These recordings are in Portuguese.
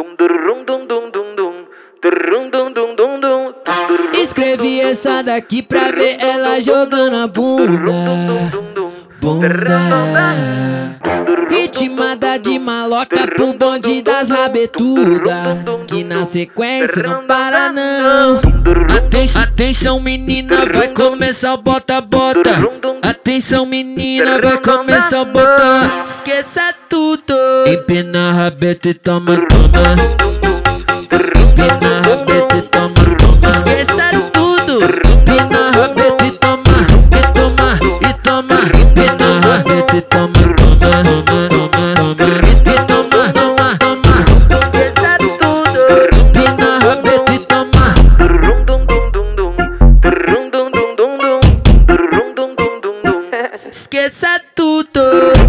Escrevi essa daqui pra ver ela jogando a bunda. Ritmada de maloca pro bonde das rabetudas, que na sequência não para não. Atenção menina, vai começar o bota-bota. Atenção menina, vai começar o bota. Esqueça tudo. Empina a rabeta e toma, toma. Empina a rabeta e toma, toma. Esqueça tudo. Empina a rabeta e toma, e toma, e toma. Empina a rabeta e toma, toma, toma, toma. E toma, toma, toma. Esqueça tudo. Empina a rabeta e toma. Esqueça tudo.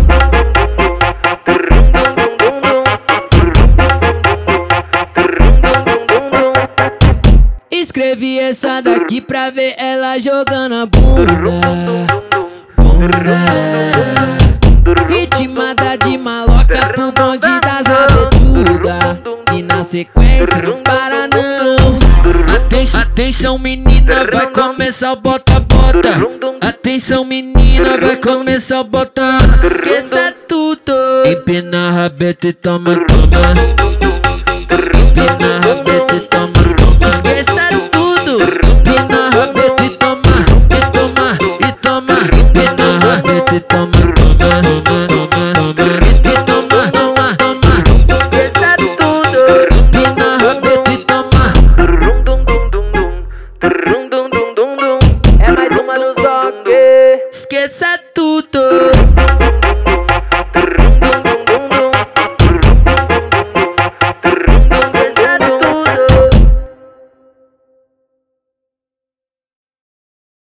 Escrevi essa daqui pra ver ela jogando a bunda. Ritmada de maloca pro bonde das rabetudas, e na sequência não para não. Atenção menina, vai começar o bota-bota. Atenção menina, vai começar o bota. Esqueça tudo. Empina a rabeta e toma, toma. Empina a rabeta e toma.